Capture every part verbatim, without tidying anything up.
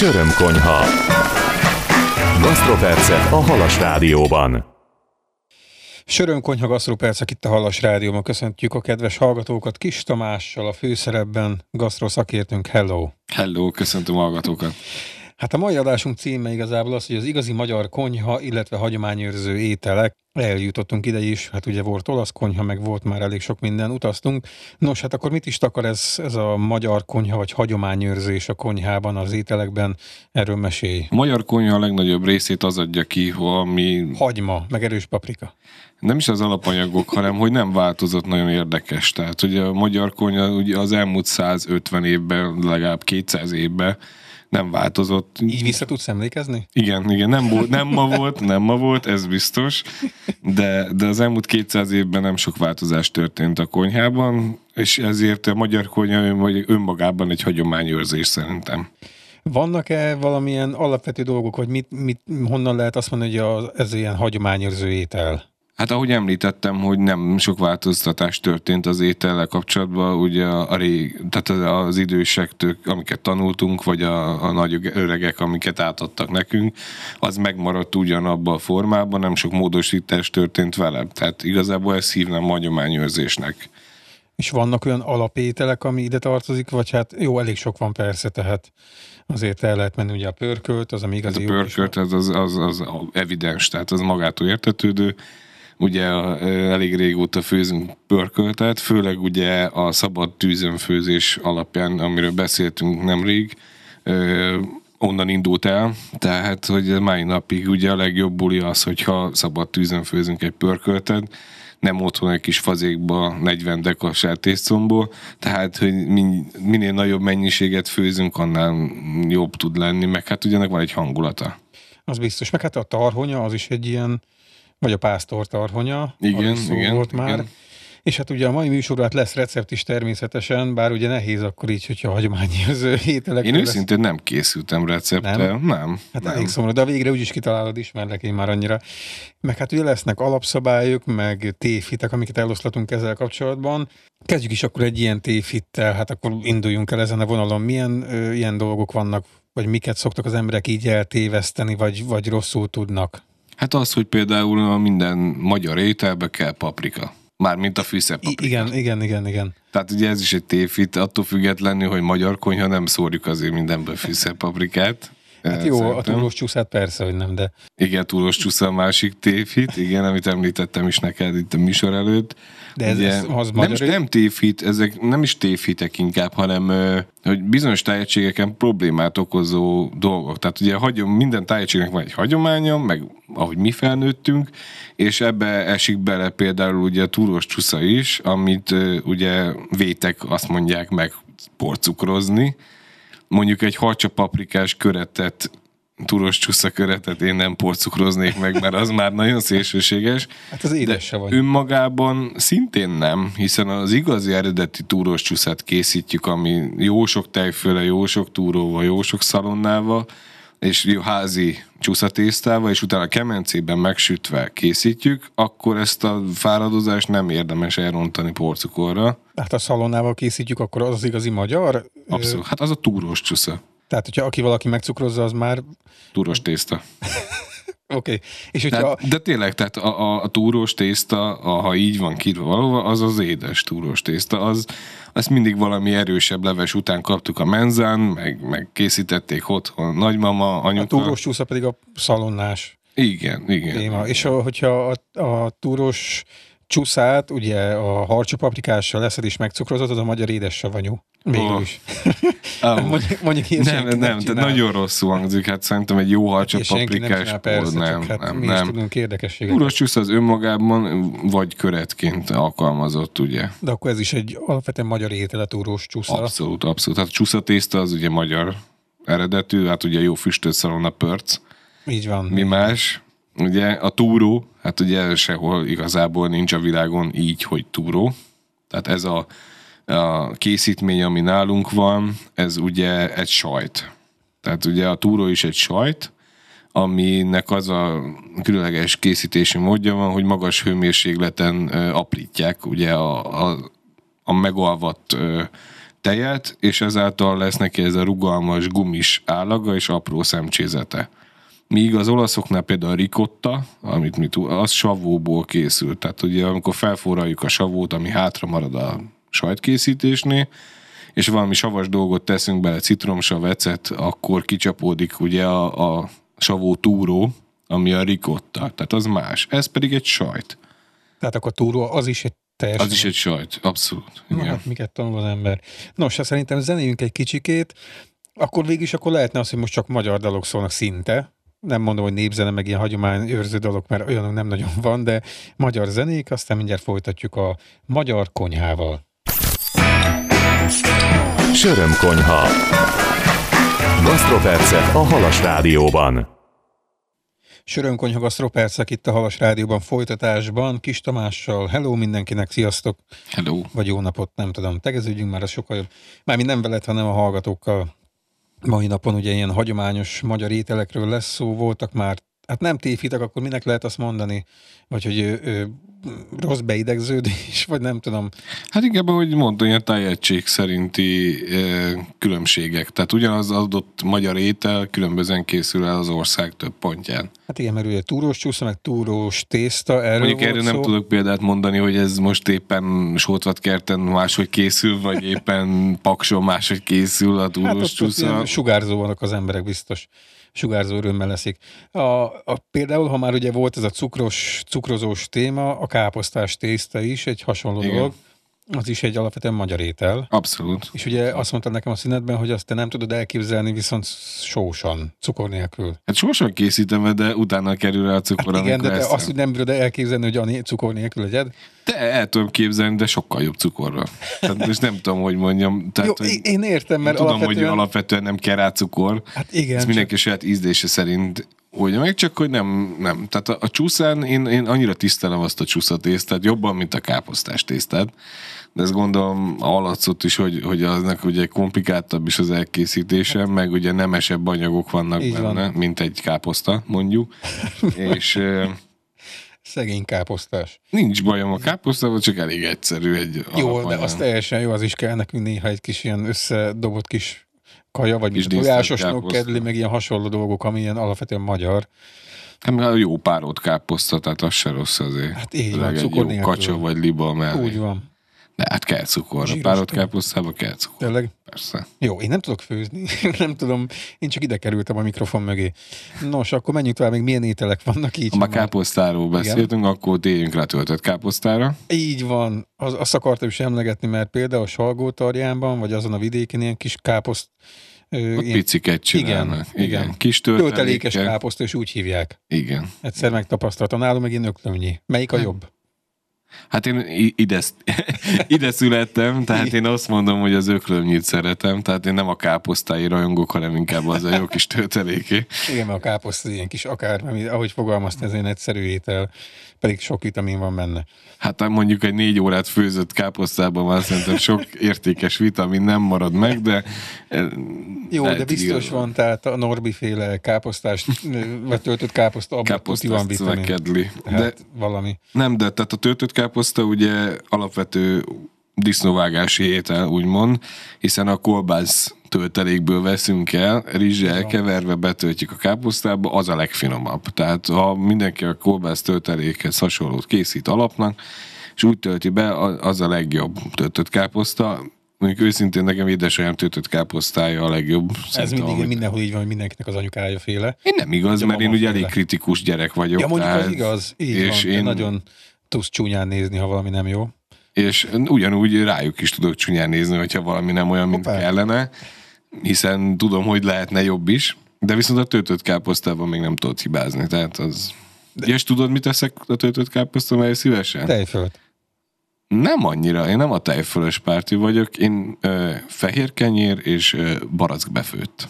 Sörömkonyha. Gasztropercek a Halas Rádióban. Sörömkonyha, gasztropercek itt a Halas Rádióban. Köszöntjük a kedves hallgatókat Kis Tamással a főszerepben, gasztroszakértőnk. Hello! Hello, köszöntöm a hallgatókat! Hát a mai adásunk címe igazából az, hogy az igazi magyar konyha, illetve hagyományőrző ételek. Eljutottunk ide is, hát ugye volt olasz konyha, meg volt már elég sok minden, utaztunk. Nos, hát akkor mit is takar ez, ez a magyar konyha, vagy hagyományőrzés a konyhában, az ételekben? Erről mesélj. A magyar konyha a legnagyobb részét az adja ki, ami... Hagyma, meg erős paprika. Nem is az alapanyagok, hanem hogy nem változott, nagyon érdekes. Tehát ugye a magyar konyha ugye az elmúlt százötven évben, legalább kétszáz évben nem változott. Így vissza tudsz emlékezni? Igen, igen, nem, volt, nem ma volt, nem ma volt, ez biztos, de, de az elmúlt kétszáz évben nem sok változás történt a konyhában, és ezért a magyar konyha önmagában egy hagyományőrzés szerintem. Vannak-e valamilyen alapvető dolgok, vagy mit, mit, honnan lehet azt mondani, hogy ez ilyen hagyományőrző étel? Hát ahogy említettem, hogy nem sok változtatás történt az étellel kapcsolatban, ugye a, a rég, tehát az idősektől, amiket tanultunk, vagy a, a nagy öregek, amiket átadtak nekünk, az megmaradt ugyanabban a formában, nem sok módosítás történt vele. Tehát igazából ezt hívnám hagyományőrzésnek. És vannak olyan alapételek, ami ide tartozik, vagy hát jó, elég sok van persze, tehát azért el lehet menni ugye a pörkölt, az ami igazi. Ez a pörkölt, az, az, az, az evidens, tehát az magától értetődő. Ugye elég régóta főzünk pörköltet, főleg ugye a szabad tűzön főzés alapján, amiről beszéltünk nemrég, onnan indult el, tehát hogy mai napig ugye a legjobb buli az, hogyha szabad tűzön főzünk egy pörköltet, nem otthon egy kis fazékba negyven deka sertészcombból, tehát hogy minél nagyobb mennyiséget főzünk, annál jobb tud lenni, meg hát ugyanek van egy hangulata. Az biztos, meg hát a tarhonya, az is egy ilyen, vagy a pásztor tarhonya, igen, szó igen, volt már. Igen. És hát ugye a mai műsorban lesz recept is természetesen, bár ugye nehéz akkor így, hogyha hagyományőrző ételek. Én őszintén lesz... nem készültem recepttel, nem. nem hát nem. elég szomorú, de a végre úgyis kitalálod, ismerlek én már annyira. Meg hát ugye lesznek alapszabályok, meg tévhitek, amiket eloszlatunk ezzel kapcsolatban. Kezdjük is akkor egy ilyen tévhittel, hát akkor induljunk el ezen a vonalon. Milyen ö, ilyen dolgok vannak, vagy miket szoktak az emberek így eltéveszteni, vagy, vagy rosszul tudnak? Hát az, hogy például minden magyar ételbe kell paprika. Mármint a fűszerpaprika. Igen, igen, igen, igen. Tehát ugye ez is egy tévhit, attól függetlenül, hogy magyar konyha nem szórjuk azért mindenből fűszerpaprikát. Hát jó, szerintem. A túrós csúszát persze, hogy nem, de... Igen, túrós csúsza a másik tévhit, igen, amit említettem is neked itt a műsor előtt. De ez, ugye, ez az nem, is, nem tévhit, ezek nem is tévhitek inkább, hanem hogy bizonyos tájegységeken problémát okozó dolgok. Tehát ugye hagyom, minden tájegységnek van egy hagyománya, meg ahogy mi felnőttünk, és ebbe esik bele például ugye a túrós csúsza is, amit ugye vétek azt mondják meg porcukrozni. Mondjuk egy harcsapaprikás köretet, túros csúsza köretet én nem porcukroznék meg, mert az már nagyon szélsőséges. Hát az édes se vagy. Önmagában szintén nem, hiszen az igazi eredeti túros csúszát készítjük, ami jó sok tejföle, jó sok túróval, jó sok szalonnával, és jó házi csúszatésztával, és utána kemencében megsütve készítjük, akkor ezt a fáradozást nem érdemes elrontani porcukorra. Hát a szalonnával készítjük, akkor az az igazi magyar? Abszolút. Hát az a túrós csúsza. Tehát, hogyha aki valaki megcukrozza, az már... Túros tészta. Oké. Okay. És hogyha... Tehát, de tényleg, tehát a, a, a túrós tészta, a, ha így van kírva valóban, az az édes túrós tészta. Az, azt mindig valami erősebb leves után kaptuk a menzán, meg, meg készítették otthon nagymama, anyuka. A túrós csúsza pedig a szalonnás. Igen, igen. Téma. És a, hogyha a, a túrós csúszát, ugye a harcsapaprikással leszed és megcukrozod, az a magyar édessavanyú. Végül oh. is. Oh. mondjuk, mondjuk nem, nem, nem tehát nagyon rosszul hangzik, hát szerintem egy jó harcsapaprikás nem, persze, nem, hát nem, mi nem. is tudunk érdekességet. Túrós csúsza az önmagában vagy köretként alkalmazott, ugye. De akkor ez is egy alapvetően magyar étel, a túrós csúsza. Abszolút, abszolút. Hát a csúszatészta az ugye magyar eredetű, hát ugye jó füstölt szalonna pörc. Így van. Mi más? Ugye a túró, hát ugye sehol igazából nincs a világon így, hogy túró. Tehát ez a, a készítmény, ami nálunk van, ez ugye egy sajt. Tehát ugye a túró is egy sajt, aminek az a különleges készítési módja van, hogy magas hőmérsékleten ö, aprítják ugye a, a, a megalvatt ö, tejet, és ezáltal lesz neki ez a rugalmas, gumis állaga és apró szemcsézete. Míg az olaszoknál például a ricotta, amit mi tud, az savóból készül. Tehát ugye amikor felforraljuk a savót, ami hátra marad a sajtkészítésnél, és valami savas dolgot teszünk bele, citromsav, ecet, akkor kicsapódik ugye a, a savó túró, ami a ricotta. Tehát az más. Ez pedig egy sajt. Tehát akkor túró az is egy teljesen... Az is egy sajt, abszolút. Na, hát miket tanul az ember. Nos, hát szerintem zenéljünk egy kicsikét, akkor végig is akkor lehetne az, hogy most csak magyar dalok szólnak szinte. Nem mondom, hogy népzene, meg ilyen hagyományőrző dalok, mert olyanok nem nagyon van, de magyar zenék, aztán mindjárt folytatjuk a magyar konyhával. Sörömkonyha. Gasztropercek a Halas Rádióban. Sörömkonyha, gasztropercek itt a Halas Rádióban folytatásban. Kis Tamással. Hello mindenkinek, sziasztok! Hello! Vagy jó napot, nem tudom. Tegeződjünk már, az sokkal jobb. Mármint nem veled, hanem a hallgatókkal. Mai napon ugye ilyen hagyományos magyar ételekről lesz szó, voltak már, hát nem tévhitek, akkor minek lehet azt mondani? Vagy hogy ö, ö, rossz beidegződés, vagy nem tudom. Hát inkább, ahogy mondtam, ilyen tájegység szerinti e, különbségek. Tehát ugyanaz adott magyar étel különbözően készül el az ország több pontján. Hát igen, mert ugye túrós csúsza, meg túrós tészta, erről Mondjuk volt erről szó. nem tudok példát mondani, hogy ez most éppen Sótvatkerten máshogy készül, vagy éppen Pakson máshogy készül a túrós hát ott, csúsza. ott sugárzó vannak az emberek, biztos. Sugárzó örömmel leszik. A, a, például, ha már ugye volt ez a cukros, cukrozós téma, a káposztás tészta is egy hasonló Igen. dolog. Az is egy alapvetően magyar étel. Abszolút. És ugye azt mondtad nekem a szünetben, hogy azt te nem tudod elképzelni, viszont sósan, cukor nélkül. Hát sosem készítem, de utána kerül rá a cukor, Hát igen, de te eszem. azt, hogy nem tudod elképzelni, hogy a cukor nélkül legyed. De el tudom képzelni, de sokkal jobb cukorra. Tehát most nem tudom, hogy mondjam. Tehát, Jó, hogy én értem, mert tudom, alapvetően... hogy alapvetően nem kell rá cukor. Hát igen. Ez mindenki saját ízlése szerint oldja meg, csak hogy nem, nem. Tehát a, a csúszán én, én annyira tisztelem azt a csúszatésztát, jobban, mint a káposztás tésztát. De ezt gondolom hallatszott is, hogy, hogy aznak ugye komplikáltabb is az elkészítése, hát, meg ugye nemesebb anyagok vannak benne, van. Mint egy káposzta, mondjuk. És szegény káposztás. Nincs bajom a káposztával, csak elég egyszerű egy jó, alapanyag. De az teljesen jó, az is kell nekünk néha egy kis ilyen összedobott kis kaja, vagy kis mint a tojásosnok kedli, meg ilyen hasonló dolgok, ami ilyen alapvetően magyar. Hát jó párolt káposzta, tehát az se rossz azért. Hát így van, cukor nélkül. Kacsa vagy liba mellé. Úgy van. De hát kell cukor. A párolt káposztába kell cukor. Tényleg? Persze. Jó, én nem tudok főzni. nem tudom, én csak ide kerültem a mikrofon mögé. Nos, akkor menjünk tovább, még milyen ételek vannak így. Ha már káposztáról beszéltünk, igen, akkor térjünk rá töltött káposztára. Így van. Az, azt akartam is emlegetni, mert például a Salgótarjánban, vagy azon a vidéken ilyen kis káposzt Ott ilyen... piciket csinálnak. Igen, igen. igen. Kis töltelékes. Töltelékes káposzta, és úgy hívják. Igen. Egyszer megtapasztaltam. Nálunk meg én öklömnyi. Melyik a jobb? Hát én ide, ide születtem, tehát én azt mondom, hogy az öklömnyit szeretem, tehát én nem a káposztái rajongok, hanem inkább az a jó kis tölteléké. Igen, mert a káposzta ilyen kis akár, ahogy fogalmazta, ez egy egyszerű étel, pedig sok vitamin van benne. Hát mondjuk egy négy órát főzött káposztában már szerintem sok értékes vitamin nem marad meg, de... Jó, de biztos igaz. Van, tehát a Norbi féle káposztás, vagy töltött káposzta, abban tuti van vitamin. Kedli. Hát de valami. Nem, de tehát a töltött káposzta ugye alapvető disznóvágási étel, úgymond, hiszen a kolbász töltelékből veszünk el, rizssel keverve betöltjük a káposztába, az a legfinomabb. Tehát ha mindenki a kolbász töltelékhez hasonlót készít alapnak, és úgy tölti be, az a legjobb töltött káposzta. Mondjuk őszintén nekem édesanyám töltött káposztája a legjobb. Ez mindig, amit... mindenhol így van, hogy mindenkinek az anyukája féle. Én nem igaz, mert én ugye elég kritikus gyerek vagyok. Ja, mondjuk tehát... az igaz, így és van, én... nagyon tudsz csúnyán nézni, ha valami nem jó. És ugyanúgy rájuk is tudok csúnyán nézni, hogyha valami nem olyan, mint Hoppá. kellene, hiszen tudom, hogy lehetne jobb is, de viszont a töltött káposztában még nem tudod hibázni, tehát az... De... És tudod, mit teszek a töltött káposztával szívesen? Tejfölt. Nem annyira, én nem a tejfölös párti vagyok, én ö, fehér kenyér és ö, barack befőtt.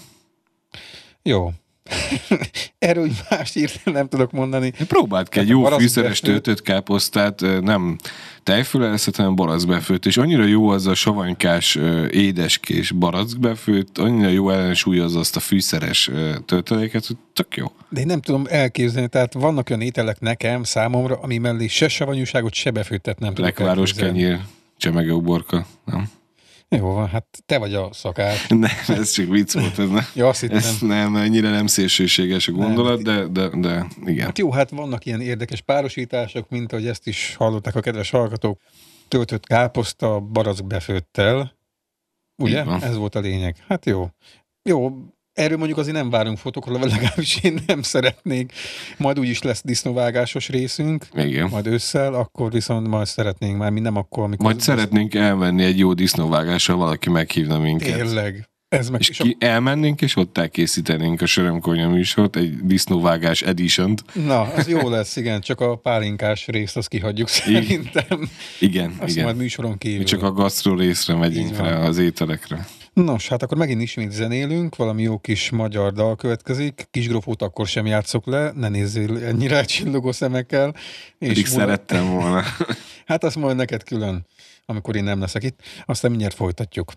Jó. Erről más írtam, nem tudok mondani. Próbáld ki egy jó fűszeres töltött káposztát, nem tejfölelszet, hanem barackbefőtt, és annyira jó az a savanykás, édeskés barackbefőtt, annyira jó ellensúlyozza azt a fűszeres tölteléket, hogy tök jó. De én nem tudom elképzelni, tehát vannak olyan ételek nekem, számomra, ami mellé se savanyúságot, se befőttet nem tudok Lekváros kenyér, csemegeuborka, nem? Jó van, hát te vagy a szakár. Nem, ez csak vicc volt. Ez nem, Ja, azt hittem. ez nem, ennyire nem szélsőséges a gondolat, de, de, de igen. Hát jó, hát vannak ilyen érdekes párosítások, mint ahogy ezt is hallották a kedves hallgatók. Töltött káposzta barack befőttel. Ugye? Ez volt a lényeg. Hát jó. Jó, erről mondjuk azért nem várunk fotókra, legalábbis én nem szeretnék. Majd úgyis lesz disznóvágásos részünk. Igen. Majd ősszel, akkor viszont majd szeretnénk már, mi nem akkor, amikor... Majd szeretnénk elmenni egy jó disznóvágással, valaki meghívna minket. Tényleg. Ez meg és ki elmennénk, és ott elkészítenénk a Sörömkonyha műsort, egy disznóvágás edition-t. Na, az jó lesz, igen, csak a pálinkás részt azt kihagyjuk szerintem. Igen, azt igen. majd műsoron kívül. Mi csak a gasztró részre megyünk fel, az ételekre. Nos, hát akkor megint ismét zenélünk, valami jó kis magyar dal következik. Kisgrófót akkor sem játszok le, ne nézzél ennyire csillogó szemekkel. Pedig és szerettem volna. Hát azt majd neked külön, amikor én nem leszek itt. Aztán mindjárt folytatjuk.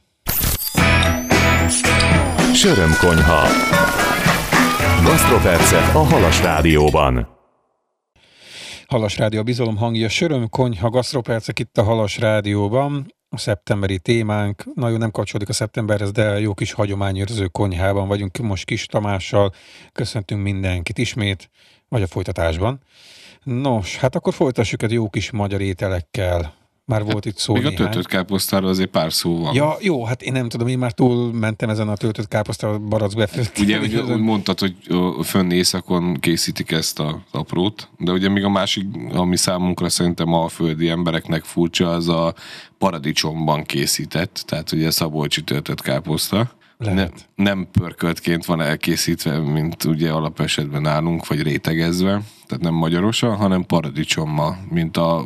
Sörömkonyha. Gasztropercek a Halas Rádióban. Halas Rádió, a bizalom hangja. Sörömkonyha, gasztropercek itt a Halas Rádióban. A szeptemberi témánk, nagyon nem kapcsolódik a szeptemberhez, de jó kis hagyományőrző konyhában vagyunk most Kis Tamással. Köszöntünk mindenkit ismét, vagy a folytatásban. Nos, hát akkor folytassuk egy jó kis magyar ételekkel. Már volt hát, itt szó még néhány. A töltött káposztáról azért pár szó van. Ja, jó, hát én nem tudom, én már túl mentem ezen a töltött káposztáról barack befőtt. Ugye, ugye úgy mondtad, hogy fönn északon készítik ezt az aprót, de ugye még a másik, ami számunkra szerintem a földi embereknek furcsa, az a paradicsomban készített, tehát ugye szabolcsi töltött káposzta. Ne, nem pörköltként van elkészítve, mint ugye alapesetben nálunk, vagy rétegezve, tehát nem magyarosan, hanem paradicsommal, mint a,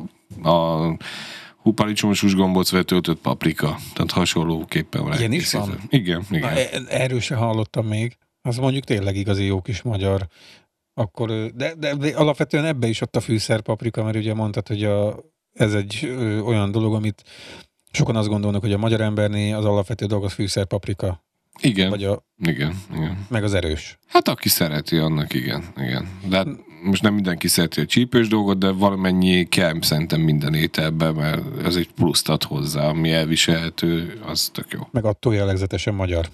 a paradicsomos húsgombóc vagy töltött paprika, tehát hasonlóképpen van ilyen elkészítve. Is van? Igen, igen. Na, erről sem hallottam még. Az mondjuk tényleg igazi jó kis magyar. Akkor, de, de, de alapvetően ebbe is ott a fűszerpaprika, mert ugye mondtad, hogy a, ez egy ö, olyan dolog, amit sokan azt gondolnak, hogy a magyar embernél az alapvető dolog az fűszerpaprika. Igen, vagy a, igen, igen. Meg az erős. Hát aki szereti, annak igen, igen. De hát most nem mindenki szereti a csípős dolgot, de valamennyi kell szerintem minden ételben, mert ez egy pluszt ad hozzá, ami elviselhető, az tök jó. Meg attól jellegzetesen magyar.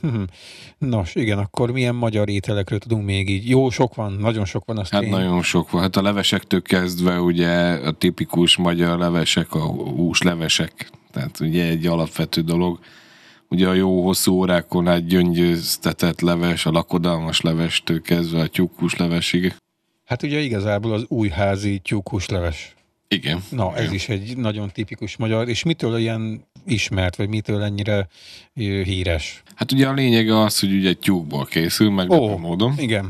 Nos, igen, akkor milyen magyar ételekről tudunk még így? Jó, sok van, nagyon sok van. Azt hát én... nagyon sok van. Hát a levesektől kezdve ugye a tipikus magyar levesek, a húslevesek, tehát ugye egy alapvető dolog. Ugye a jó hosszú órákon át gyöngyöztetett leves, a lakodalmas levestől kezdve a tyúkhús levesig. Hát ugye igazából az újházi tyúkhús leves. Igen. Na, ez igen. is egy nagyon tipikus magyar, és mitől ilyen ismert, vagy mitől ennyire híres? Hát ugye a lényege az, hogy ugye tyúkból készül, meglepő Ó, módon. Igen.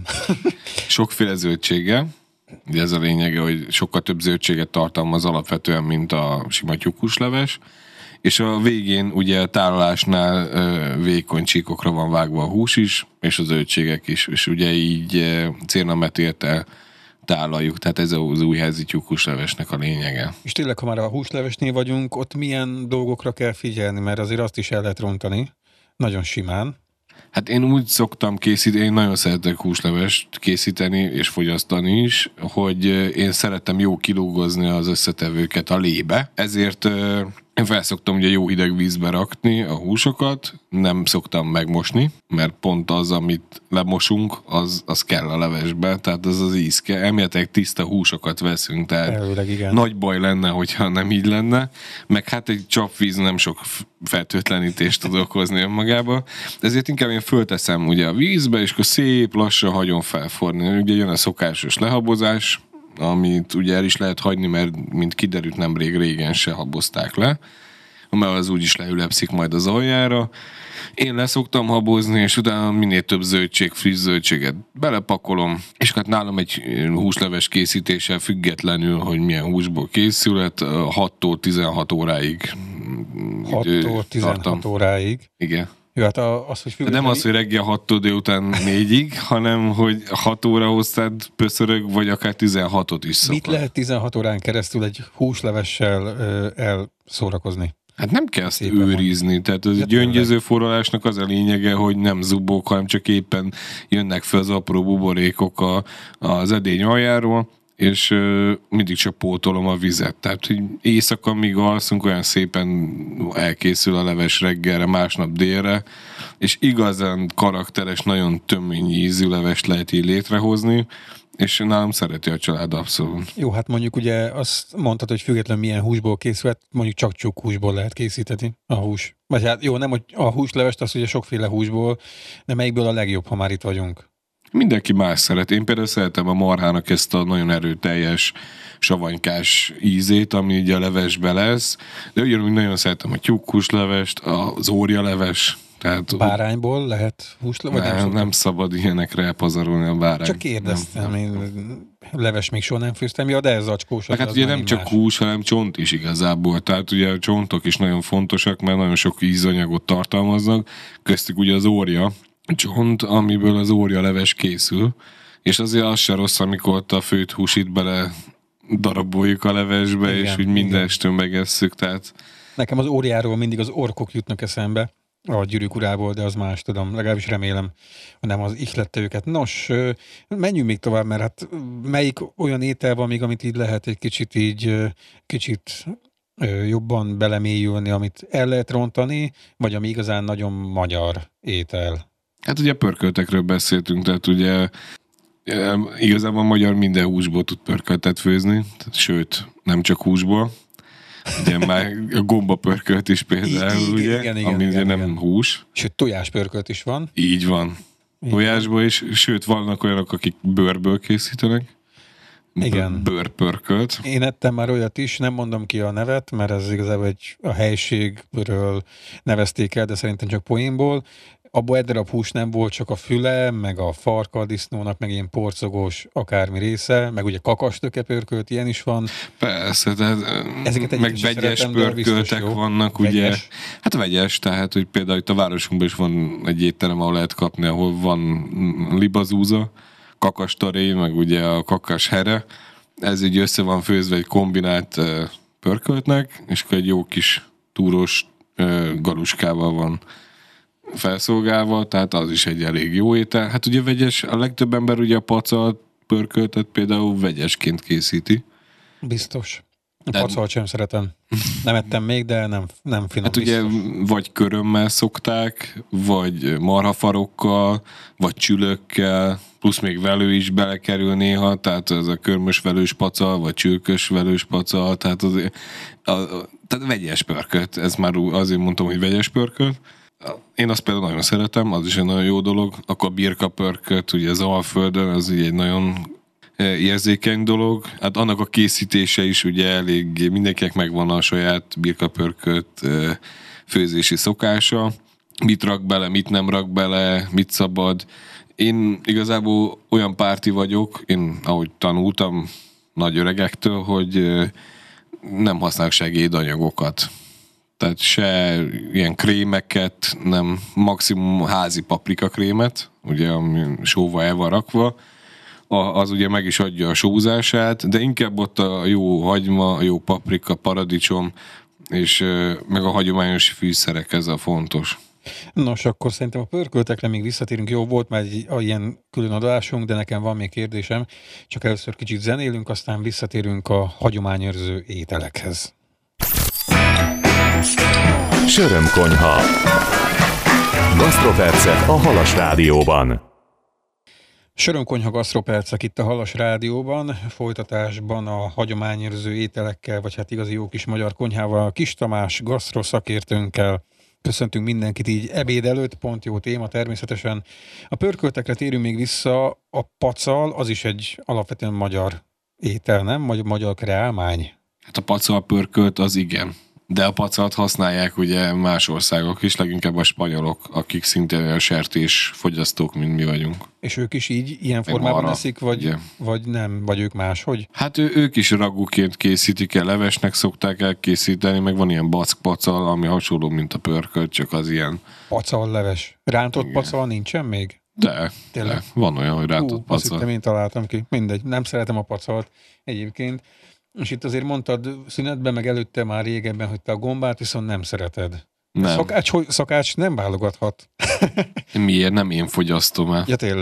Sokféle zöldséggel. Ugye ez a lényege, hogy sokkal több zöldséget tartalmaz alapvetően, mint a sima tyúkhús leves. És a végén ugye a tálalásnál ö, vékony csíkokra van vágva a hús is, és az zöldségek is, és ugye így e, célnametértel tálaljuk, tehát ez az újházi tyúkhúslevesnek a lényege. És tényleg, ha már a húslevesnél vagyunk, ott milyen dolgokra kell figyelni, mert azért azt is el lehet rontani, nagyon simán. Hát én úgy szoktam készíteni, én nagyon szeretek húslevest készíteni és fogyasztani is, hogy én szeretem jó kilúgozni az összetevőket a lébe, ezért én felszoktam ugye jó hideg vízbe rakni a húsokat, nem szoktam megmosni, mert pont az, amit lemosunk, az, az kell a levesbe, tehát az az íz kell. Elméletileg tiszta húsokat veszünk, tehát Elvileg, igen. Nagy baj lenne, hogyha nem így lenne, meg hát egy csapvíz nem sok fertőtlenítést tud okozni önmagába, ezért inkább én fölteszem ugye a vízbe, és akkor szép lassan hagyom felforni. Ugye jön a szokásos lehabozás, amit ugye el is lehet hagyni, mert mint kiderült nemrég régen se habozták le, mert az úgyis leülepszik majd az aljára. Én leszoktam habozni, és utána minél több zöldség, friss zöldséget belepakolom, és hát nálam egy húsleves készítéssel függetlenül, hogy milyen húsból készül, hattól tizenhat óráig. hattól tizenhat óráig? Igen. Jó, hát az, hogy függetlenül... Nem az, hogy reggel hattól délután négyig, hanem hogy hat óra hoztád pöszörög, vagy akár tizenhatot is szokott. Mit lehet tizenhat órán keresztül egy húslevessel ö, elszórakozni? Hát nem kell ezt őrizni, tehát az gyöngyöző forralásnak az a lényege, hogy nem zubok, hanem csak éppen jönnek fel az apró buborékok a, az edény aljáról, és ö, mindig csak pótolom a vizet. Tehát, hogy éjszaka, míg alszunk, olyan szépen elkészül a leves reggelre, másnap délre, és igazán karakteres, nagyon tömény ízű levest lehet így létrehozni, és nálam szereti a család abszolút. Jó, hát mondjuk ugye azt mondtad, hogy függetlenül milyen húsból készült, mondjuk csak tyúkhúsból lehet készíteni a hús. Vagy hát jó, nem, hogy a húslevest, az ugye sokféle húsból, de melyikből a legjobb, ha már itt vagyunk? Mindenki más szeret. Én például szeretem a marhának ezt a nagyon erőteljes, savanykás ízét, ami így a levesbe lesz, de ugyanúgy nagyon szeretem a tyúkhúslevest, az órialeves. Tehát Bárányból lehet húsleves? Nem, nem, nem szabad ilyenekre elpazarolni a bárány. Csak kérdeztem, nem, én leves még soha nem főztem, ja, de ez zacskós. Hát ugye nem csak más. Hús, hanem csont is igazából. Tehát ugye a csontok is nagyon fontosak, mert nagyon sok ízanyagot tartalmaznak, köztük ugye az ória csont, amiből az ória leves készül, és azért az se rossz, amikor ott a főtt húsit bele daraboljuk a levesbe, igen, és úgy minden estől megesszük, tehát... Nekem az óriáról mindig az orkok jutnak eszembe, a Gyűrűk urából, de az más, tudom, legalábbis remélem, hogy nem az ihlette őket. Nos, menjünk még tovább, mert hát melyik olyan étel van még, amit így lehet egy kicsit így, kicsit jobban belemélyülni, amit el lehet rontani, vagy ami igazán nagyon magyar étel? Hát ugye pörköltekről beszéltünk, tehát ugye igazából a magyar minden húsból tud pörköltet főzni, sőt, nem csak húsból. Ugye már a gombapörkölt is például, I, ugye, igen, igen, ami igen, ugye nem igen. hús. Sőt, tojáspörkölt is van. Így van. Tojásból is, sőt, vannak olyanok, akik bőrből készítenek. Igen. Bőrpörkölt. Én ettem már olyat is, nem mondom ki a nevet, mert ez igazából egy, a helységről nevezték el, de szerintem csak poénból. Abból egy darab hús nem volt, csak a füle, meg a farka a disznónak, meg ilyen porcogós akármi része, meg ugye kakastöke pörkölt, ilyen is van. Persze, tehát meg vegyes szeretem, pörköltek vannak, vegyes. Ugye. Hát vegyes, tehát hogy például itt a városunkban is van egy étterem, ahol lehet kapni, ahol van libazúza, kakastaré, meg ugye a kakas here. Ez így össze van főzve egy kombinált pörköltnek, és akkor egy jó kis túrós galuskával van felszolgálva, tehát az is egy elég jó étel. Hát ugye vegyes, a legtöbb ember ugye a pacalt pörköltet például vegyesként készíti. Biztos. A de... pacalt sem szeretem. Nem ettem még, de nem, nem finom. Hát ugye vagy körömmel szokták, vagy marhafarokkal, vagy csülökkel, plusz még velő is belekerül néha, tehát ez a körmös velős pacal, vagy csülkös velős pacal, tehát az, a, a, tehát vegyes pörkölt. Ez már azért mondtam, hogy vegyes pörkölt. Én azt például nagyon szeretem, az is egy nagyon jó dolog. Akkor a birkapörkölt, ugye az Alföldön, az ugye egy nagyon érzékeny dolog. Hát annak a készítése is ugye elég, mindenkinek megvan a saját birkapörkölt főzési szokása. Mit rak bele, mit nem rak bele, mit szabad. Én igazából olyan párti vagyok, én ahogy tanultam nagy öregektől, hogy nem használok segédanyagokat. Tehát se ilyen krémeket, nem, maximum házi paprikakrémet, ugye, ami sóval el van rakva, az ugye meg is adja a sózását, de inkább ott a jó hagyma, a jó paprika, paradicsom, és meg a hagyományos fűszerek, ez a fontos. Nos, akkor szerintem a pörköltekre még visszatérünk. Jó, volt már egy ilyen külön adásunk, de nekem van még kérdésem. Csak először kicsit zenélünk, aztán visszatérünk a hagyományőrző ételekhez. Sörömkonyha. Gasztropercek a Halas Rádióban. Sörömkonyha gasztropercek itt a Halas Rádióban, folytatásban a hagyományőrző ételekkel, vagy hát igazi jó kis magyar konyhával, Kis Tamás gasztroszakértőnkkel. Köszöntünk mindenkit így ebéd előtt, pont jó téma természetesen. A pörköltekre térünk még vissza, a pacal, az is egy alapvetően magyar étel, nem? Magyar kreálmány. Hát a pacal pörkölt az igen. De a pacalt használják ugye más országok is, leginkább a spanyolok, akik szintén olyan sertés fogyasztók, mint mi vagyunk. És ők is így ilyen formában eszik, vagy, vagy nem? Vagy ők máshogy? Hát ő, ők is ragúként készítik el, levesnek szokták elkészíteni, meg van ilyen back pacal, ami hasonló, mint a pörkölt, csak az ilyen... Pacal leves. Rántott igen. Pacal nincsen még? De, de, van olyan, hogy rántott Hú, pacal. Azt én találtam ki. Mindegy, nem szeretem a pacalt egyébként. És itt azért mondtad szünetben, meg előtte már régebben, hogy te a gombát viszont nem szereted. Nem. Szakács, hogy szakács nem válogathat. Miért? Nem én fogyasztom el. Ja, tényleg.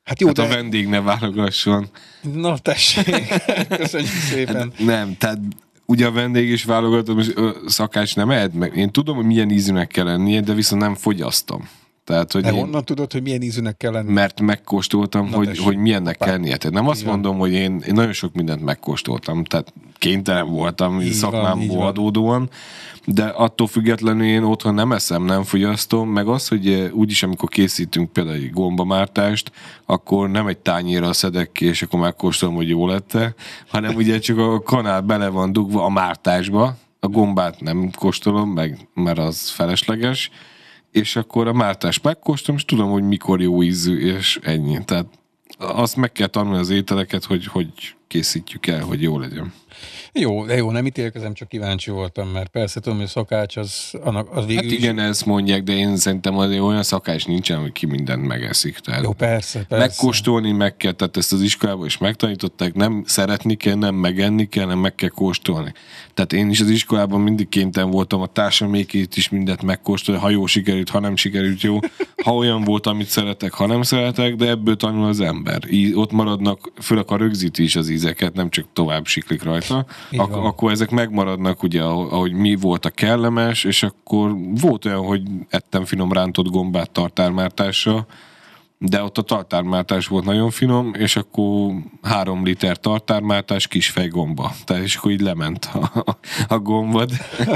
Hát jó, hát de... a vendég ne válogasson. Na tessék, köszönjük szépen. Hát nem, tehát ugye a vendég is válogatott, most szakács nem ehet meg. Én tudom, hogy milyen ízűnek kell lennie, de viszont nem fogyasztom. Tehát, hogy de én, honnan tudod, hogy milyen ízűnek kell lenni? Mert megkóstoltam, Na, hogy, tessék. hogy milyennek kell lennie. Tehát nem azt Így van. mondom, hogy én, én nagyon sok mindent megkóstoltam, tehát kénytelen voltam Így van, így szakmámból van. adódóan, de attól függetlenül én otthon nem eszem, nem fogyasztom, meg az, hogy eh, úgyis amikor készítünk például egy gombamártást, akkor nem egy tányérral szedek ki, és akkor megkóstolom, hogy jó lett-e, hanem ugye csak a kanál bele van dugva a mártásba, a gombát nem kóstolom meg, mert az felesleges, és akkor a mártást megkóstolom, és tudom, hogy mikor jó ízű, és ennyi. Tehát azt meg kell tanulni az ételeket, hogy hogy készítjük el, hogy jó legyen. Jó, de jó, nem ítélkezem, csak kíváncsi voltam, mert persze tudom, hogy a szakács az, annak, az végül Hát igen, is... ezt mondják, de én szerintem azért olyan szakács nincsen, hogy ki mindent megeszik. Tehát Jó, persze, persze. megkóstolni meg kell, tehát ezt az iskolában is megtanították, nem szeretni kell, nem megenni kell, nem meg kell kóstolni. Tehát én is az iskolában mindig kénytelen voltam a társamékét is mindent megkóstolni, ha jó sikerült, ha nem sikerült jó, ha olyan volt, amit szeretek, ha nem szeretek, de ebből tanul az ember. Így ott maradnak, főleg a rögzíti is az ízeket, nem csak tovább siklik rajta. Ak- akkor ezek megmaradnak, ugye, ahogy mi volt a kellemes, és akkor volt olyan, hogy ettem finom rántott gombát tartármártással, de ott a tartármártás volt nagyon finom, és akkor három liter tartármártás kisfejgomba. Tehát és akkor így lement a, a gombad.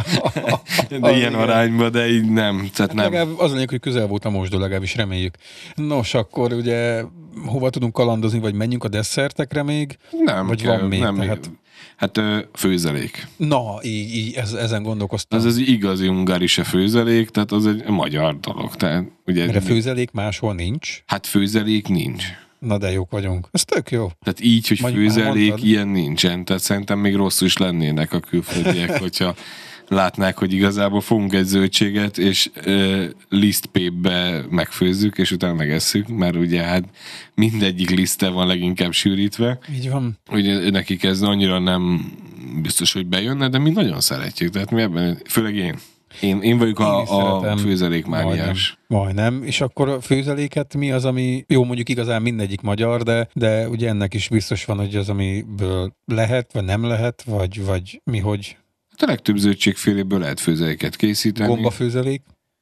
De ilyen arányban, de így nem. Tehát nem. Legalább az lényeg, hogy közel volt a mosdó, legalábbis reméljük. Nos, akkor ugye hova tudunk kalandozni, vagy menjünk a desszertekre még? Nem, vagy kell, van még? nem Tehát... Hát ö, főzelék. Na, így, így ez, ezen gondolkoztam. Az az igazi ungarise főzelék, tehát az egy magyar dolog. Tehát, ugye, Mert a főzelék máshol nincs. Hát főzelék nincs. Na de jók vagyunk. Ez tök jó. Tehát így, hogy Majd főzelék, mondtad. ilyen nincsen. Tehát szerintem még rosszul is lennének a külföldiek, hogyha látnák, hogy igazából fogunk egy zöldséget, és uh, lisztpépbe megfőzzük, és utána megesszük, mert ugye hát mindegyik liszttel van leginkább sűrítve. Így van. Ugye nekik ez annyira nem biztos, hogy bejönne, de mi nagyon szeretjük. Tehát mi ebben, főleg én. Én, én vagyok Én a, is a szeretem. főzelékmániás. Majdnem. Majdnem. És akkor a főzeléket mi az, ami, jó, mondjuk igazán mindegyik magyar, de, de ugye ennek is biztos van, hogy az, amiből lehet, vagy nem lehet, vagy, vagy mi, hogy Hát a legtöbb zöldségféléből lehet főzeléket készíteni. gombafőzelék.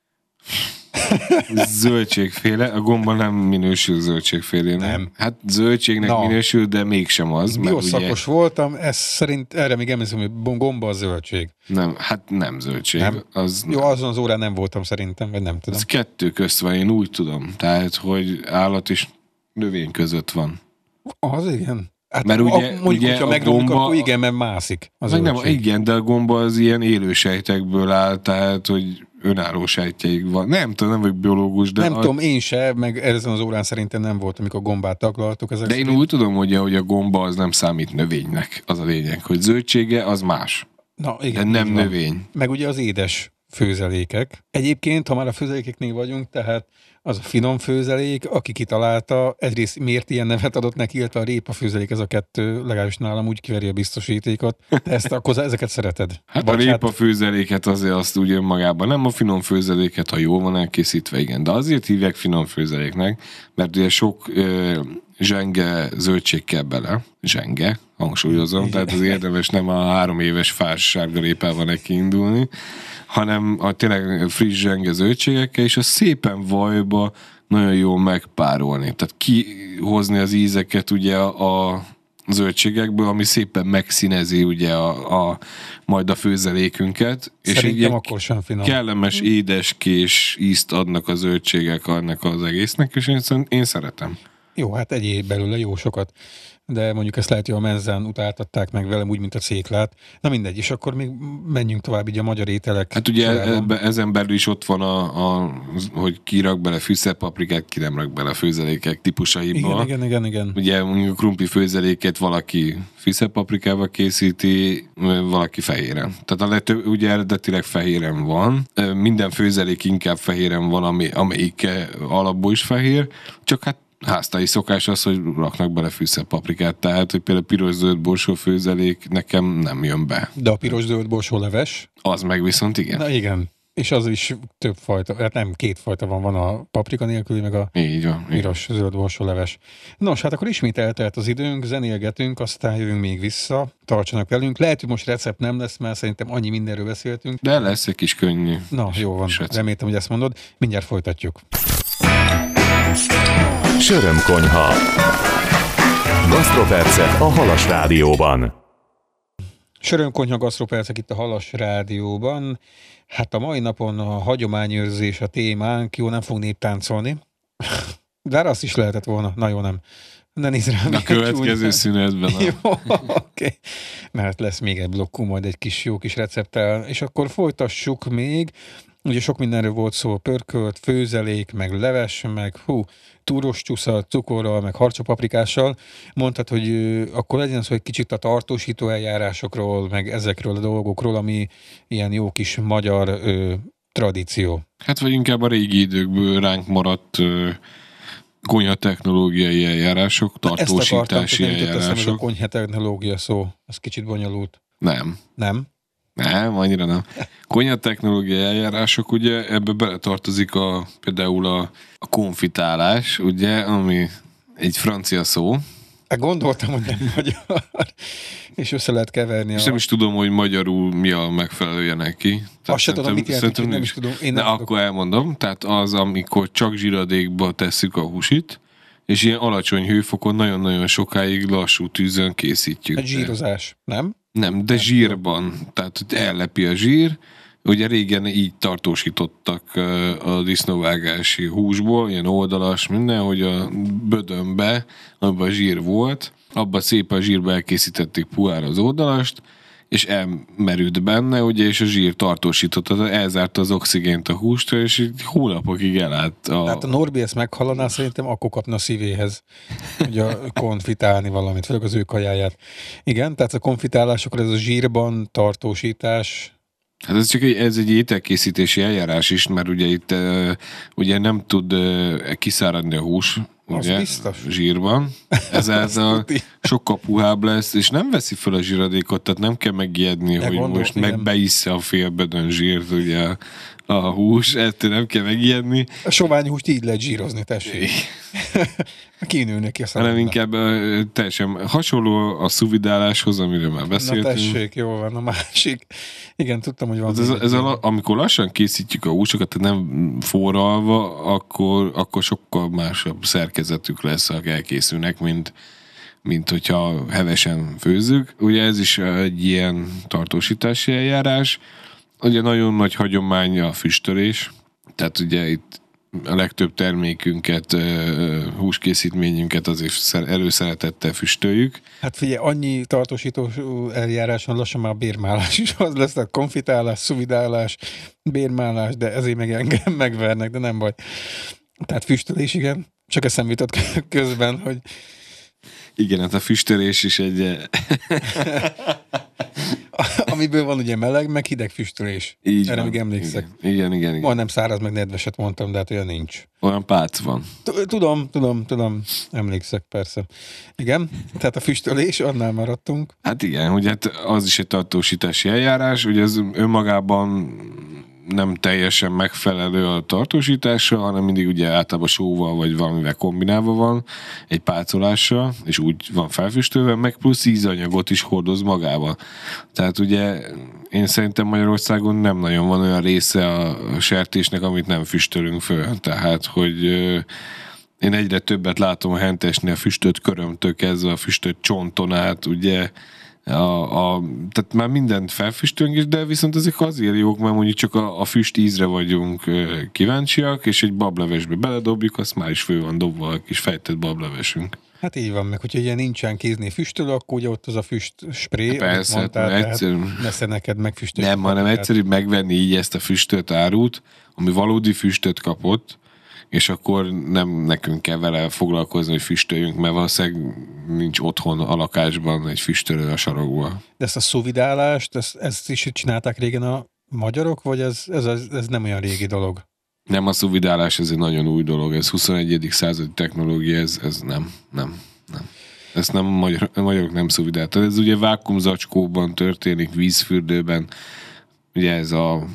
Zöldségféle, a gomba nem minősül zöldségfélének. Nem. Hát zöldségnek Na. minősül, de mégsem az. Mert Bioszakos ugye, voltam, ez szerint, erre még emlékszem, hogy gomba a zöldség. nem, hát nem zöldség. Nem? Az, Jó, azon az órán nem voltam szerintem, vagy nem tudom. az kettő közt van, én úgy tudom. Tehát, hogy állat és növény között van. Az igen. Hát Mert ugye- a, mondjuk, ugye hogyha a megromlik, gomba- akkor igen, mert mászik az Meg nem, zöldség. igen, de a gomba az ilyen élő sejtekből áll, tehát, hogy önálló sejtjeik van. Nem tudom, nem vagyok biológus, de... Nem a, tudom, én se, meg ezen az órán szerintem nem volt, amikor gombát taglaltuk. Ezek De én szerint. úgy tudom, hogy a, hogy a gomba az nem számít növénynek, az a lényeg, hogy zöldsége az más, Na, de igen, nem így van. növény. Meg ugye az édes főzelékek. Egyébként, ha már a főzelékeknél vagyunk, tehát az a finom főzelék, aki kitalálta, egyrészt miért ilyen nevet adott neki, illetve a répa főzelék, ez a kettő, legalábbis nálam úgy kiveri a biztosítékot. Te ezt akkor ezeket szereted? Hát a Vagy répa főzeléket azért azt úgy önmagában, nem a finom főzeléket, ha jól van elkészítve, igen, de azért hívják finom főzeléknek, mert ugye sok ö, zsenge zöldség kell bele, zsenge, hangsúlyozom, tehát az érdemes nem a három éves fás sárga répával neki indulni, hanem a tényleg friss zsenge zöldségekkel, és a szépen vajba nagyon jól megpárolni. Tehát kihozni az ízeket ugye a, a zöldségekből, ami szépen megszínezi ugye a, a majd a főzelékünket. És Szerintem egy akkor sem finom. kellemes, édeskés ízt adnak a zöldségek annak az egésznek, és én, én szeretem. Jó, hát egyéb belőle jó sokat. De mondjuk ezt lehet, hogy a menzán utáltatták meg velem úgy, mint a céklát. Na mindegy, és akkor még menjünk tovább így a magyar ételek. Hát ugye sorában. ebbe, ezen belül is ott van, a, a, hogy ki rak bele fűszerpaprikát, ki nem rak bele főzelékek típusaiba. Igen, igen, igen, igen. Ugye mondjuk a krumpli főzeléket valaki fűszerpaprikával készíti, valaki fehéren. Tehát a legtöbb, ugye eredetileg fehéren van. Minden főzelék inkább fehéren van, ami, amelyik alapból is fehér, csak hát háztáji szokás az, hogy raknak bele fűszerpaprikát, tehát, hogy például piros-zöld borsó főzelék nekem nem jön be. De a piros-zöld borsó leves? Az meg viszont igen. Na igen. És az is több fajta, hát nem két fajta van, van a paprika nélküli, meg a Így van. piros zöld borsóleves. Nos, hát akkor ismét eltelt az időnk, zenélgetünk, aztán jövünk még vissza, tartsanak velünk. Lehet, hogy most recept nem lesz, mert szerintem annyi mindenről beszéltünk. De lesz egy kis könnyű. Na, jó van, reméltem, hogy ezt mondod. Mindjárt folytatjuk. Sörömkonyha. Gasztropercek a Halas Rádióban. Sörömkonyha, gasztropercek itt a Halas Rádióban. Hát a mai napon a hagyományőrzés a témánk. Jó, nem fog néptáncolni. De azt is lehetett volna. Na jó, nem. Ne nézz rám. A következő szünetben. Jó, oké. Okay. Mert lesz még egy blokkú, majd egy kis jó kis recepttel. És akkor folytassuk még. Ugye sok mindenről volt szó, pörkölt, főzelék, meg leves, meg hú, túros csúszal, cukorral, meg harcsopaprikással. Mondtad, hogy ö, akkor legyen szó egy kicsit a tartósító eljárásokról, meg ezekről a dolgokról, ami ilyen jó kis magyar ö, tradíció. Hát vagy inkább a régi időkből ránk maradt ö, konyha technológiai eljárások, tartósítási Ezt akartam, eljárások. ez a konyha technológia szó, ez kicsit bonyolult. Nem. Nem? Nem, annyira nem. Konyha technológiai eljárások, ugye ebbe beletartozik a, például a, a konfitálás, ugye, ami egy francia szó. Hát gondoltam, hogy nem magyar, és össze lehet keverni. És a... nem is tudom, hogy magyarul mi a megfelelője neki. Azt se tudom, mit jelent, hogy nem is tudom. Én de nem akkor elmondom, tehát az, amikor csak zsiradékba tesszük a húsit, és ilyen alacsony hőfokon nagyon-nagyon sokáig lassú tűzön készítjük. Egy zsírozás, nem? Nem, de zsírban. Tehát hogy ellepi a zsír. Ugye régen így tartósítottak a disznóvágási húsból, ilyen oldalas, minden, hogy a bödönbe, abban a zsír volt, abban szépen a zsírba elkészítették puhára az oldalast, és elmerült benne, ugye, és a zsír tartósította, elzárta az oxigént a hústra, és így hónapokig elállt. A... Tehát a Norbi ezt meghallaná, szerintem akkor kapna a szívéhez, hogy a konfitálni valamit, főleg az ő kajáját. Igen, tehát a konfitálásokor ez a zsírban tartósítás. Hát ez csak egy, ez egy ételkészítési eljárás is, mert ugye itt ugye nem tud kiszáradni a hús, ugye, zsírban. Ezáltal sokkal puhább lesz, és nem veszi fel a zsíradékot, tehát nem kell megijedni, hogy gondolt, most igen. Megbeisze a félbedön zsírt, ugye a hús, ettől nem kell megijedni. A sovány húst így lehet zsírozni, tessék. Kínülnek ki a hanem inkább uh, teljesen hasonló a szuvidáláshoz, amiről már beszéltünk. Na tessék, jó van, a másik. Igen, tudtam, hogy van. Ez, ez a, amikor lassan készítjük a húsokat, tehát nem forralva, akkor, akkor sokkal másabb szerkezetük lesz, ha elkészülnek, mint, mint hogyha hevesen főzzük. Ugye ez is egy ilyen tartósítási eljárás. Ugye nagyon nagy hagyomány a füstölés, tehát ugye itt a legtöbb termékünket, húskészítményünket azért előszeretettel füstöljük. Hát figyelj, annyi tartósító eljárás van, lassan már bérmálás is az lesz, tehát konfitálás, szuvidálás, bérmálás, de ezért meg engem megvernek, de nem baj. Tehát füstölés, igen. Csak eszembe jutott közben, hogy... Igen, hát a füstölés is egy... Amiből van ugye meleg, meg hideg füstölés. Így Erre van. még emlékszek. Igen, igen, igen. igen. Majdnem száraz, meg nedveset mondtam, de hát olyan nincs. Olyan pác van. Tudom, tudom, tudom. Emlékszek, persze. Igen, tehát a füstölés, annál maradtunk. Hát igen, hogy hát az is egy tartósítási eljárás, ugye az önmagában nem teljesen megfelelő a tartósításra, hanem mindig ugye általában sóval vagy valamivel kombinálva van, egy pácolással, és úgy van felfüstölve, meg plusz ízanyagot is hordoz magába. Tehát ugye én szerintem Magyarországon nem nagyon van olyan része a sertésnek, amit nem füstölünk föl. Tehát, hogy én egyre többet látom a hentesnél a füstölt körömtől kezdve a füstölt csonton át, ugye, A, a, tehát már mindent felfüstölünk is, de viszont ezek azért jók, mert mondjuk csak a, a füst ízre vagyunk kíváncsiak, és egy bablevesbe beledobjuk, azt már is fő van dobva a kis fejtett bablevesünk. Hát így van, meg hogyha ilyen nincsen kéznél füstölő, akkor ugye ott az a füst spré, persze, amit mondtál, egyszerű. nesze neked megfüstölni. Nem, hanem egyszerűbb megvenni így ezt a füstölt árut, ami valódi füstöt kapott, és akkor nem nekünk kell vele foglalkozni, hogy füstöljünk, mert valószínűleg nincs otthon a lakásban egy füstölő a sarokban. De ezt a szuvidálást, ezt, ezt is csinálták régen a magyarok, vagy ez, ez, ez, ez nem olyan régi dolog? Nem, a szuvidálás ez egy nagyon új dolog, ez huszonegyedik századi technológia, ez, ez nem, nem, nem. Ezt nem magyar, a magyarok nem szuvidáltak. Ez ugye vákuumzacskóban történik, vízfürdőben, ugye ez a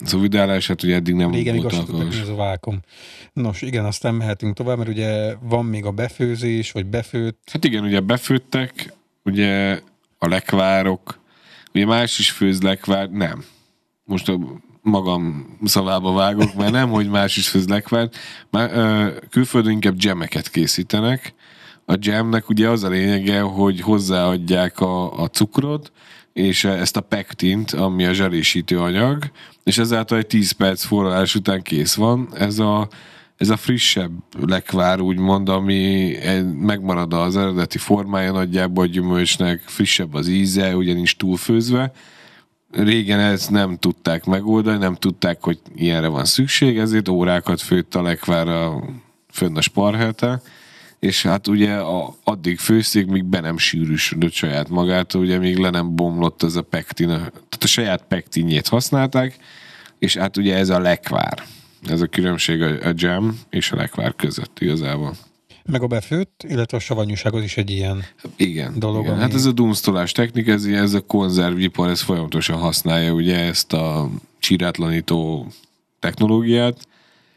szuvidálás, hát ugye eddig nem régen volt igazság, alkalmas. ez a vákum. Nos, igen, aztán mehetünk tovább, mert ugye van még a befőzés, vagy befőtt. Hát igen, ugye befőttek, ugye a lekvárok, ugye más is főz lekvár, nem. Most a magam szavába vágok, mert nem, hogy más is főz lekvárt. Már, ö, külföldön inkább dzsemeket készítenek. A dzsemnek ugye az a lényege, hogy hozzáadják a, a cukrot, és ezt a pektint, ami a zselésítő anyag, és ezáltal egy tíz perc forralás után kész van. Ez a, ez a frissebb lekvár, úgymond, ami megmarad az eredeti formája nagyjából a gyümölcsnek, frissebb az íze, ugye nincs túlfőzve. Régen ezt nem tudták megoldani, nem tudták, hogy ilyenre van szükség, ezért órákat főtt a lekvár a, fönn a sparheltel, és hát ugye a, addig főzték, míg be nem sűrűsödött saját magától, ugye még le nem bomlott ez a pektin, tehát a saját pektinjét használták, és hát ugye ez a lekvár. Ez a különbség a, a jam és a lekvár között igazából. Meg a befőtt, illetve a savanyúság az is egy ilyen igen, dolog. Igen. Ami... Hát ez a dunsztolás technika, ez, ez a konzervipar, ez folyamatosan használja ugye ezt a csirátlanító technológiát.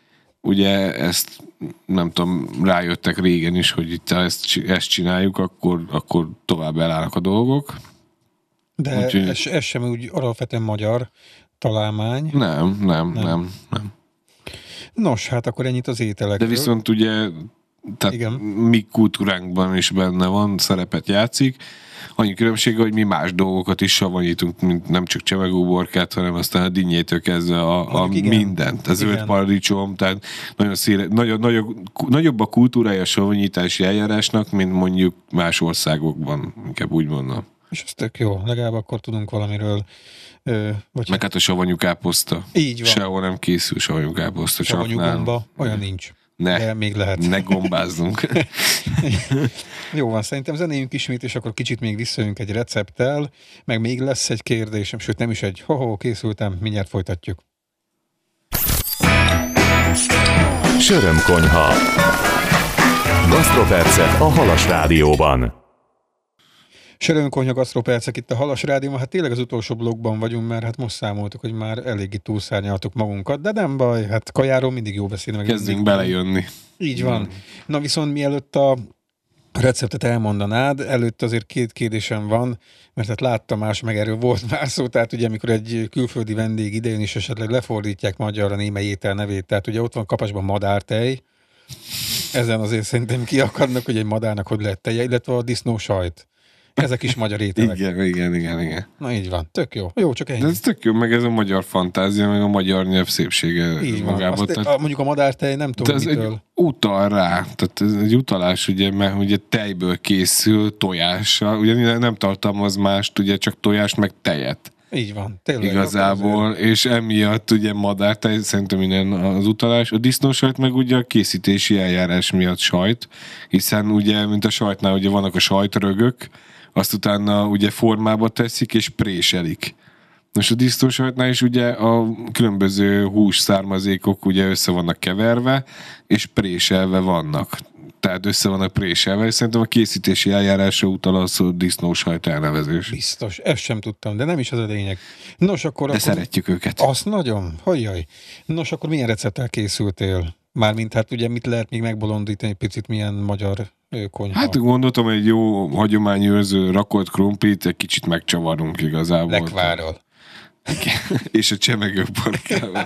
Ugye ezt nem tudom, rájöttek régen is, hogy itt ezt, ezt csináljuk, akkor, akkor tovább elállnak a dolgok. De Úgyhogy... ez, ez sem úgy alapvetően magyar találmány. Nem, nem, nem, nem. nem. Nos, hát akkor ennyit az ételekről. De viszont ugye tehát igen. Mi kultúránkban is benne van, szerepet játszik. Annyi különbsége, hogy mi más dolgokat is savanyítunk, mint nem csak csemegúborkát, hanem aztán a dinnyétől kezdve a, a mindent. A zöld paradicsom, tehát nagyon széle, nagyon, nagyobb, nagyobb a kultúrája a savanyítási eljárásnak, mint mondjuk más országokban, inkább úgy mondom. És ez tök jó, legalább akkor tudunk valamiről. Ö, vagy meg hát a savanyú káposzta. Így van. Sehol nem készül savanyú káposzta. Savanyú gomba, olyan nincs. Ne, de még lehet. Ne gombázzunk. Jó van, szerintem zenéljünk ismét, és akkor kicsit még visszajönk egy recepttel, meg még lesz egy kérdésem, sőt nem is egy, ho-ho, készültem, mindjárt folytatjuk. Sörömkonyha. Gasztropercek a Halas Rádióban. Sörömkonyha, gasztropercek itt a Halas Rádióban. Hát tényleg az utolsó blokkban vagyunk, mert hát most számoltuk, hogy már eléggé túlszárnyaltuk magunkat, de nem baj, hát kajáról mindig jó beszélni. Kezdjünk belejönni. Így van. Hmm. Na viszont mielőtt a receptet elmondanád, előtt azért két kérdésem van, mert hát láttam más, meg erről volt már szó, tehát ugye amikor egy külföldi vendég idején is esetleg lefordítják magyarra némely étel nevét, tehát ugye ott van kapásban madártej, ezen azért szerintem kiakadnak, hogy egy madárnak hogy lehet teje, illetve a disznósajt. Ezek is magyar ételek. Igen, igen, igen, igen. Na így van, tök jó. Jó, csak ennyi. De ez tök jó, meg ez a magyar fantázia, meg a magyar nyelv szépsége így van. magából. Azt, tehát, a, mondjuk a madártej nem tudom ez mitől. egy utal rá, tehát ez egy utalás, ugye, mert ugye tejből készül tojással, ugye nem tartalmaz mást, ugye csak tojást, meg tejet. Így van, tényleg. Igazából, és emiatt ugye madártej, szerintem innen az utalás. A disznósajt meg ugye a készítési eljárás miatt sajt, hiszen ugye, mint a sajtnál, ugye vannak a sajtrögök, azt utána ugye formába teszik, és préselik. Most a disznósajtnál is ugye a különböző hús származékok ugye össze vannak keverve, és préselve vannak. Tehát össze vannak préselve, és szerintem a készítési eljárásra utal az a disznósajt elnevezés. Biztos, ezt sem tudtam, de nem is az a lényeg. Nos, akkor... De akkor... szeretjük őket. Azt nagyon? Hogyjaj. Nos, akkor milyen recepttel készültél? Mármint hát ugye mit lehet még megbolondítani, picit milyen magyar konyha? Hát gondoltam, egy jó hagyományőrző rakolt krumplit, egy kicsit megcsavarunk igazából. Lekvárral. És a csemegőborkával.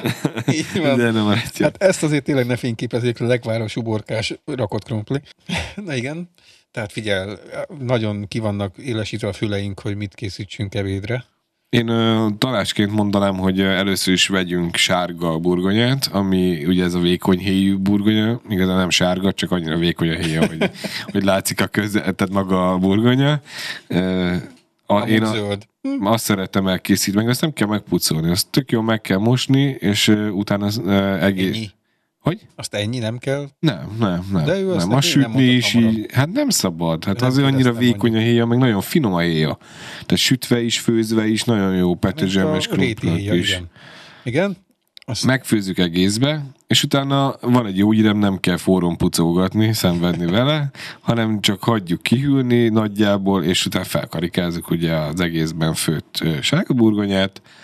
Így van. De nem hát ezt azért tényleg ne fényképezzék le, lekváros uborkás rakott krumpli. Na igen, tehát figyel, nagyon ki vannak élesítve a füleink, hogy mit készítsünk ebédre. Én uh, talásként mondanám, hogy uh, először is vegyünk sárga burgonyát, ami ugye ez a vékony héjú burgonya, igazán nem sárga, csak annyira vékony a héja, hogy, hogy látszik a köze, tehát maga a burgonya. Uh, a, én a, zöld. Azt szeretem elkészíteni, meg azt nem kell megpucolni, azt tök jól meg kell mosni, és uh, utána az uh, egész... Ennyi? Hogy? Azt ennyi nem kell? Nem, nem, nem. De ő nem. A sütni is így, hát nem szabad. Hát nem azért annyira vékony a héja, meg nagyon finom a héja. Tehát sütve is, főzve is, nagyon jó petrezselmes krumplak is. Igen. igen? Azt... Megfőzzük egészbe, és utána van egy jó írem, nem kell forrón pucolgatni, szenvedni vele, hanem csak hagyjuk kihűlni nagyjából, és utána felkarikázzuk ugye az egészben főtt sárga burgonyát,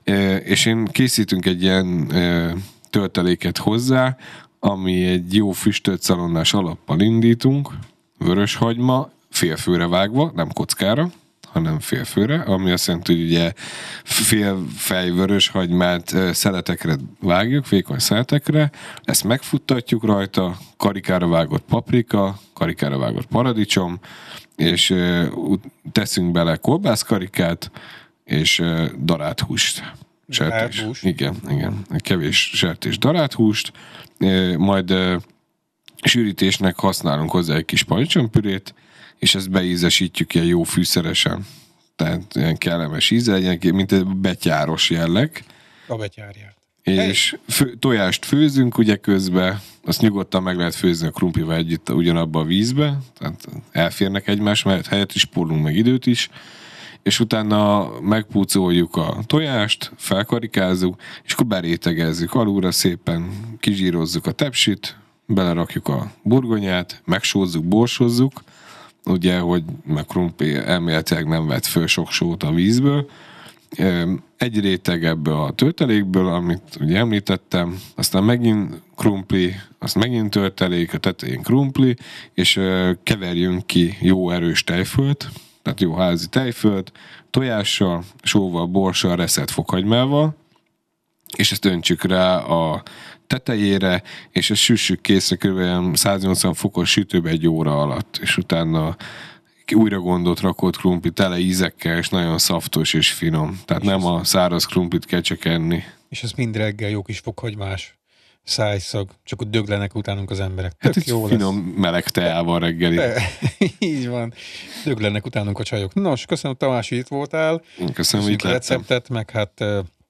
És én készítünk egy ilyen tölteléket hozzá, ami egy jó füstölt szalonnás alappal indítunk, vöröshagyma, félfőre vágva, nem kockára, hanem félfőre, ami azt jelenti, hogy ugye fél fej vöröshagymát szeletekre vágjuk, vékony szeletekre, ezt megfuttatjuk rajta, karikára vágott paprika, karikára vágott paradicsom, és teszünk bele kolbászkarikát, és darált sertés. Húst. Igen, igen. Kevés sertés darált húst, majd sűrítésnek használunk hozzá egy kis paradicsompürét, és ezt beízesítjük ilyen jó fűszeresen. Tehát ilyen kellemes íze, ilyen, mint egy betyáros jelleg. A betyárját. És fő, tojást főzünk ugye közben, azt nyugodtan meg lehet főzni a krumplival együtt ugyanabba a vízbe, tehát elférnek egymás mellett, helyet is spórolunk meg időt is, és utána megpúcoljuk a tojást, felkarikázzuk, és akkor berétegezzük alulra szépen, kizsírozzuk a tepsit, belerakjuk a burgonyát, megsózzuk, borsozzuk, ugye, hogy meg krumpli elméletileg nem vett föl sok sót a vízből. Egy réteg ebből a töltelékből, amit ugye említettem, aztán megint krumpli, azt megint töltelék, a tetején krumpli, és keverjünk ki jó erős tejfölt, tehát jó házi tejfölt, tojással, sóval, borssal, reszelt fokhagymával, és ezt öntsük rá a tetejére, és ezt süssük készre kb. száznyolcvan fokos sütőbe egy óra alatt, és utána újra gondolt rakott krumpli tele ízekkel, és nagyon szaftos és finom. Tehát és nem a száraz krumplit kell csak enni. És ez mind reggel jó kis fokhagymás szájszag, csak ott döglenek utánunk az emberek. Tök hát jó finom lesz. Meleg teával reggeli. Így van. Döglenek utánunk a csajok. Nos, köszönöm, Tamás, hogy itt voltál. Én köszönöm, hogy itt a receptet, meg hát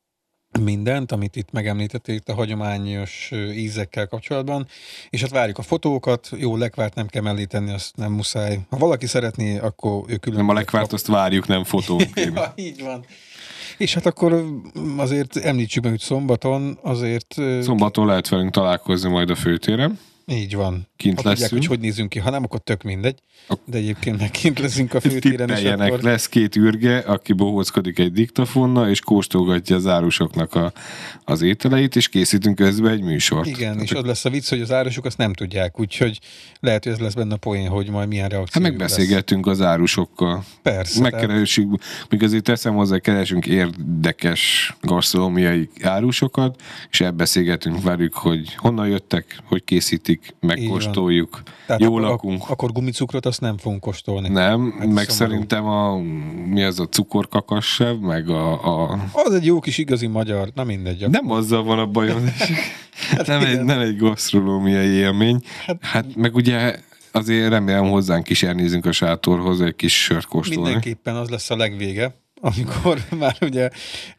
mindent, amit itt megemlítettél itt a hagyományos ízekkel kapcsolatban, és hát várjuk a fotókat, jó, lekvárt nem kell mellé tenni, azt nem muszáj. Ha valaki szeretné, akkor ő külön... Nem a lekvárt, azt várjuk, nem fotók. Ja, így van. És hát akkor azért említsük meg, hogy szombaton azért... Szombaton lehet velünk találkozni majd a főtéren. Így van. Kint ha leszünk. Tudják, hogy hogy nézünk ki, ha nem, akkor tök mindegy. De egyébként meg kint leszünk a főtéren. És akkor... Lesz két ürge, aki bohóckodik egy diktafonnal, és kóstolgatja az árusoknak a, az ételeit, és készítünk közben egy műsort. Igen, tehát és az lesz a vicc, hogy az árusok azt nem tudják, úgyhogy lehet, hogy ez lesz benne a poén, hogy majd milyen reakció. Hát megbeszélgettünk az árusokkal. Persze. Megkeresünk, még azért teszem hozzá, keresünk érdekes gasztronómiai árusokat, és elbeszélgetünk velük, hogy honnan jöttek, hogy készítik, megkóstoljuk, jól akkor, lakunk. Ak- akkor gumicukrot azt nem fogunk kóstolni. Nem, hát meg szomorú. Szerintem a, mi az a cukorkakassev, meg a, a... Az egy jó kis igazi magyar, na mindegy. Akkor. Nem azzal van a bajom, hát nem, egy, nem egy gasztronómiai élmény. Hát, hát meg ugye azért remélem hozzánk is elnézünk a sátorhoz egy kis sört kóstolni. Mindenképpen az lesz a legvége, amikor már ugye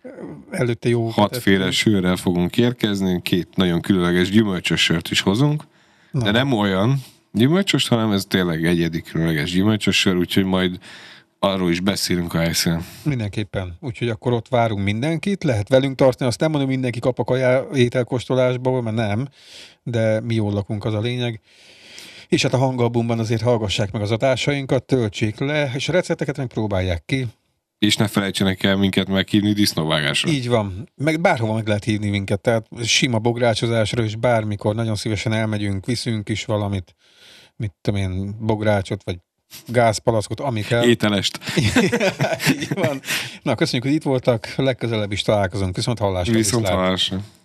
előtte jó... Hatféle sörrel fogunk érkezni, két nagyon különleges gyümölcsös sört is hozunk, na. De nem olyan gyümölcsös, hanem ez tényleg egyedi különleges gyümölcsös sör, úgyhogy majd arról is beszélünk a helyszínen. Mindenképpen. Úgyhogy akkor ott várunk mindenkit, lehet velünk tartani, azt nem mondom, mindenki kap a kajá ételkóstolásból, mert nem, de mi jól lakunk, az a lényeg. És hát a hangalbumban azért hallgassák meg az adásainkat, töltsék le, és a recepteket meg próbálják ki. És ne felejtsenek el minket meghívni disznóvágásra. Így van. Meg bárhova meg lehet hívni minket, tehát sima bográcsozásra is bármikor nagyon szívesen elmegyünk, viszünk is valamit, mit tudom én, bográcsot, vagy gázpalackot, ami kell. Ételest. Így van. Na, köszönjük, hogy itt voltak, legközelebb is találkozunk. Viszont hallásra. Viszont hallásra.